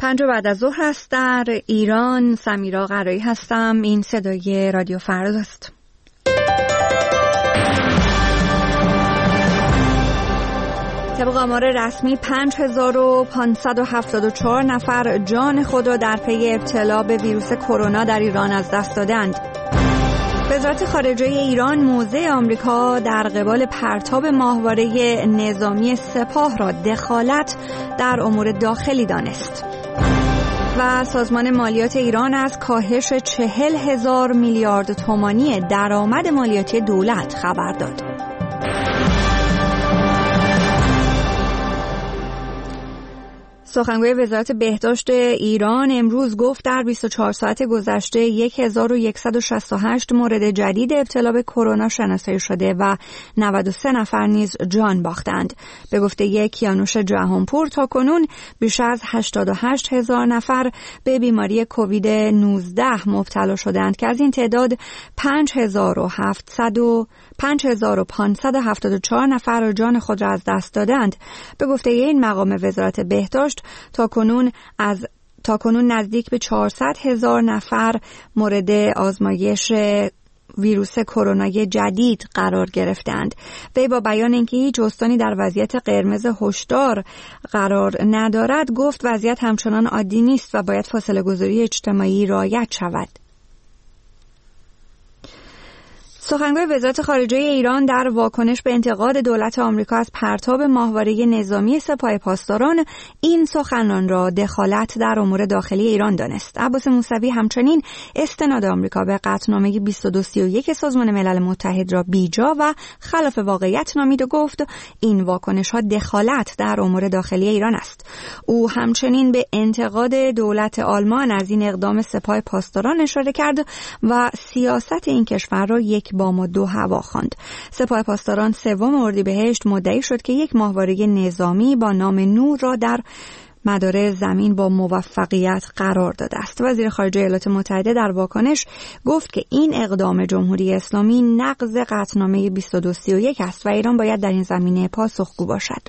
5 بعد از ظهر است در ایران. سمیرا قرایی هستم. این صدای رادیو فردا است. طبق آمار رسمی 5574 نفر جان خود را در پی ابتلا به ویروس کرونا در ایران از دست دادند. وزارت خارجه ایران موضع آمریکا در قبال پرتاب ماهواره نظامی سپاه را دخالت در امور داخلی دانست. و سازمان مالیات ایران از کاهش 40,000 میلیارد تومانی درآمد مالیاتی دولت خبر داد. سخنگوی وزارت بهداشت ایران امروز گفت در 24 ساعت گذشته 1168 مورد جدید ابتلا به کرونا شناسایی شده و 93 نفر نیز جان باختند. به گفته کیانوش جهانپور تاکنون بیش از 88,000 نفر به بیماری کووید 19 مبتلا شدند که از این تعداد 5574 نفر جان خود را از دست دادند. به گفته این مقام وزارت بهداشت تاکنون نزدیک به 400,000 نفر مورد آزمایش ویروس کرونای جدید قرار گرفتند. وی با بیان اینکه هیچ استانی در وضعیت قرمز هشدار قرار ندارد گفت وضعیت همچنان عادی نیست و باید فاصله گذاری اجتماعی رعایت شود. سخنگوی وزارت خارجه ایران در واکنش به انتقاد دولت آمریکا از پرتاب ماهواره نظامی سپاه پاسداران این سخنان را دخالت در امور داخلی ایران دانست. عباس موسوی همچنین استناد آمریکا به قطعنامه 2231 سازمان ملل متحد را بیجا و خلاف واقعیت نامید و گفت این واکنش‌ها دخالت در امور داخلی ایران است. او همچنین به انتقاد دولت آلمان از این اقدام سپاه پاسداران اشاره کرد و سیاست این کشور را یک بام و دو هوا خواند. سپاه پاسداران 3 اردیبهشت مدعی شد که یک ماهواره نظامی با نام نور را در مدار زمین با موفقیت قرار داده است. وزیر خارجه ایالات متحده در واکنش گفت که این اقدام جمهوری اسلامی نقض قطعنامه 2231 است و ایران باید در این زمینه پاسخگو باشد.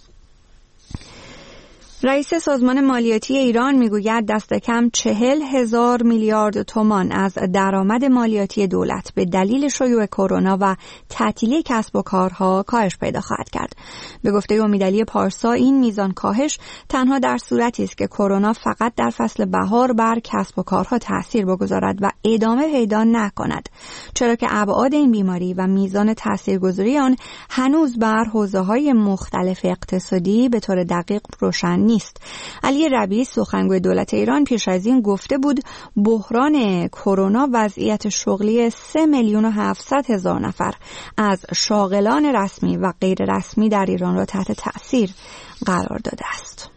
رئیس سازمان مالیاتی ایران میگوید دست کم 40,000 میلیارد تومان از درآمد مالیاتی دولت به دلیل شیوع کرونا و تعطیلی کسب و کارها کاهش پیدا خواهد کرد. به گفته امیدعلی پارسا این میزان کاهش تنها در صورتی است که کرونا فقط در فصل بهار بر کسب و کارها تأثیر بگذارد و ادامه پیدا نکند، چرا که ابعاد این بیماری و میزان تاثیرگذاری آن هنوز بر حوزه‌های مختلف اقتصادی به طور دقیق روشن نیست. علی ربیعی سخنگوی دولت ایران پیش از این گفته بود بحران کرونا وضعیت شغلی 3,700,000 نفر از شاغلان رسمی و غیر رسمی در ایران را تحت تأثیر قرار داده است.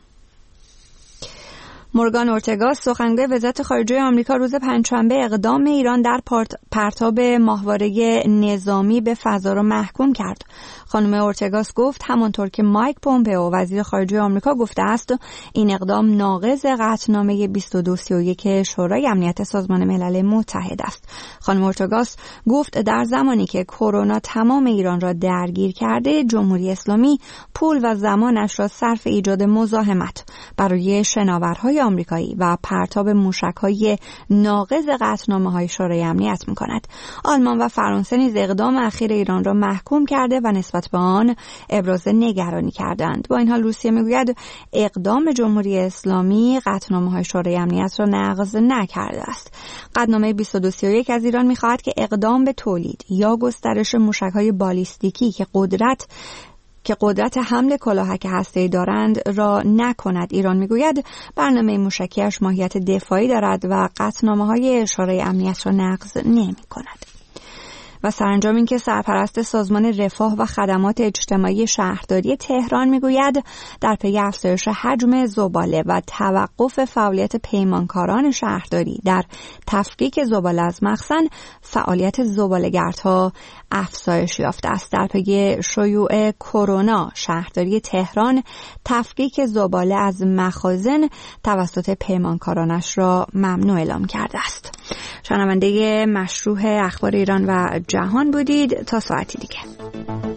مورگان اورتگا سخنگوی وزارت خارجه آمریکا روز پنجشنبه اقدام ایران در پرتاب ماهواره نظامی به فضا را محکوم کرد. خانم اورتگاس گفت همانطور که مایک پومپئو وزیر خارجه آمریکا گفته است این اقدام ناقض قطعنامه 2231 شورای امنیت سازمان ملل متحد است. خانم اورتگاس گفت در زمانی که کرونا تمام ایران را درگیر کرده جمهوری اسلامی پول و زمانش را صرف ایجاد مزاحمت برای شناورهای آمریکایی و پرتاب موشک‌های ناقض قطعنامه‌های شورای امنیت می‌کند. آلمان و فرانسه نیز اقدام اخیر ایران را محکوم کرده و نسبت به آن ابراز نگرانی کردند. با این حال روسیه میگوید اقدام جمهوری اسلامی قطعنامه‌های شورای امنیت را نقض نکرده است. قطعنامه 2231 از ایران می‌خواهد که اقدام به تولید یا گسترش موشک‌های بالیستیکی که قدرت حمل کلاهک هسته‌ای دارند را نکند. ایران میگوید برنامه موشکیش ماهیت دفاعی دارد و قطعنامه‌های شورای امنیت را نقض نمی‌کند. و سرانجام این که سرپرست سازمان رفاه و خدمات اجتماعی شهرداری تهران میگوید در پی افزایش حجم زباله و توقف فعالیت پیمانکاران شهرداری در تفکیک زباله از مخزن، فعالیت زباله‌گردها افزایش یافته است. در پی شیوع کرونا شهرداری تهران تفکیک زباله از مخازن توسط پیمانکارانش را ممنوع اعلام کرده است. شنونده مشروع اخبار ایران و جهان بودید. تا ساعتی دیگه.